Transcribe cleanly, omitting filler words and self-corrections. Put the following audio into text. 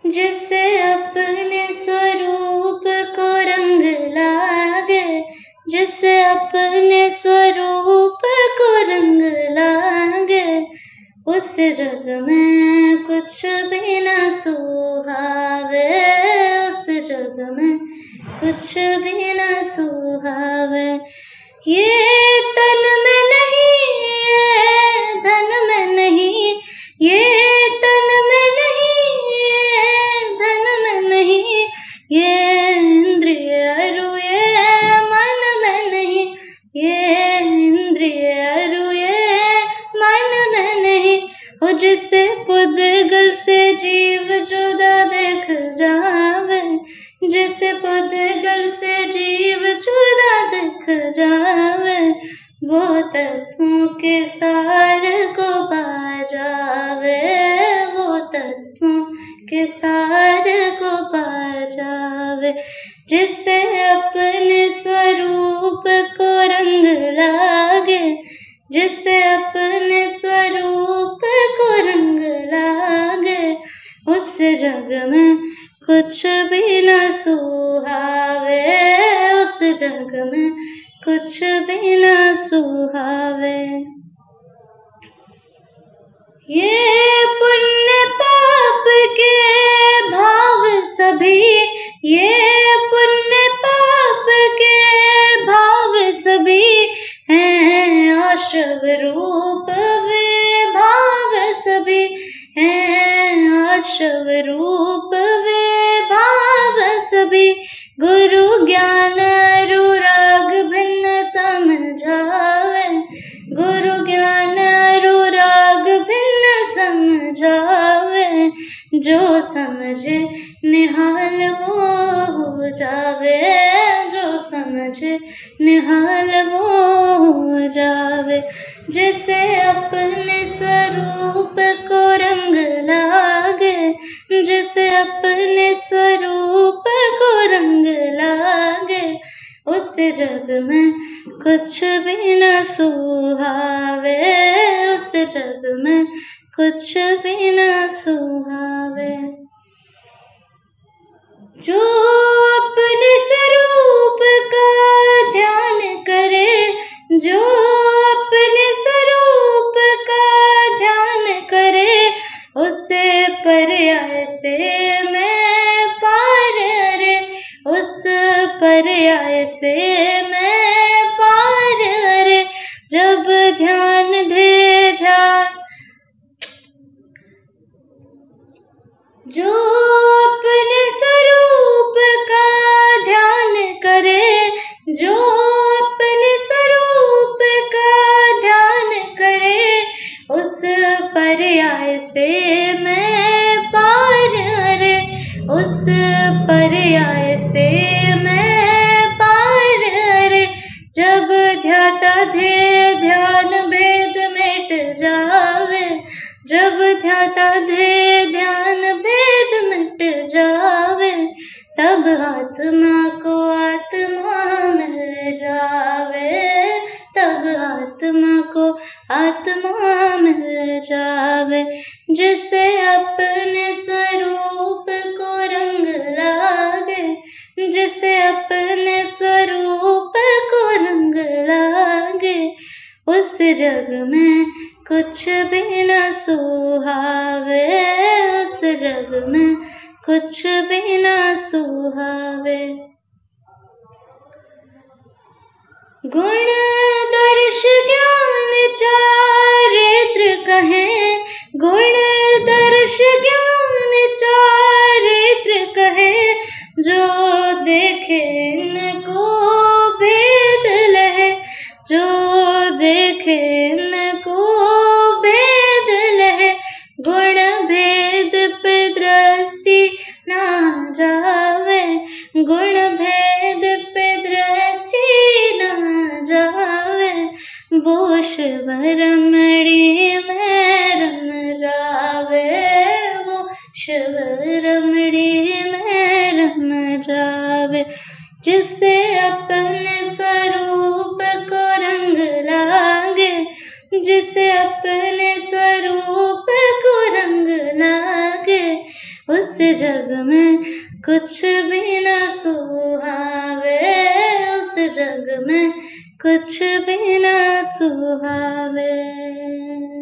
जिसे अपने स्वरूप को रंग लागे, जिसे अपने स्वरूप को रंग लागे, उस जग में कुछ भी न सुहावे, उस जग में कुछ भी न सुहावे। ये तन में नहीं, ये धन में नहीं, ये तन में नहीं, ये धन में नहीं, ये इंद्रिय अरु ये मन में नहीं, ये इंद्रिय अरु ये मन में नहीं। हो जिसे पुद्गल से जीव जुदा देख जावे, जिसे पुद्गल से जीव जुदा देख जावे, वो तत्वों के सार को पा जावे, वो तत्वों के सार को पा जावे। जिसे अपने स्वरूप को रंग लागे, जिसे अपने स्वरूप को रंग लागे, उस जग में कुछ भी न सुहावे, उस जग में कुछ भी न सुहावे। ये पुण्य पाप के भाव सभी, ये पुण्य पाप के भाव सभी हैं आशव रूप वे भाव सभी, हैं आशव रूप वे भाव सभी। गुरु ज्ञान अनुराग भिन्न समझावे, गुरु ज्ञान अनुराग भिन्न समझावे, जो समझे निहाल वो हो जावे, जो समझे निहाल वो हो जावे। जिसे अपने स्वरूप को रंग लागे, जिसे अपने स्वरूप को रंग लागे, उस जग में कुछ भी न सुहावे, उस जग में कुछ भी न सुहावे। जो अपने स्वरूप का ध्यान करे, जो अपने स्वरूप का ध्यान करे, उससे पर्याय से मैं पार, अरे उस पर्याय से मैं पार, अरे जब ध्यान दे ध्यान, जो अपने स्वरूप का ध्यान करे, जो अपने स्वरूप का ध्यान करे, उस पर्याय से मैं पार, अरे उस पर्याय से मैं पार, अरे जब ध्याता धे ध्यान भेद मिट जावे, जब ध्याता धे ध्यान भेद मिट जावे, तब आत्मा को आत्मा मिल जावे, तब आत्मा को आत्मा मिल जावे। जिसे अपने स्वरूप को रंग लागे, जिसे अपने स्वरूप को रंग लागे, उस जग में कुछ भी न सुहावे, उस जग में कुछ भी न सुहावे। गुण दर्श ज्ञान चारित्र कहें, गुण दर्श ज्ञान चारित्र कहे, जो देखे इनको भेद लहे, जो देखे इनको भेद लहे। गुण भेद पे दृष्टि ना जावे, गुण भेद पे दृष्टि ना जावे, वो शिव रमणी में रम जावे, वो शिव रमणी में रम जावे। जिसे अपने स्वरूप को रंग लागे, जिसे अपने स्वरूप को रंग लागे, उस जग में कुछ भी न सुहावे, उस जग में कुछ भी न सुहावे।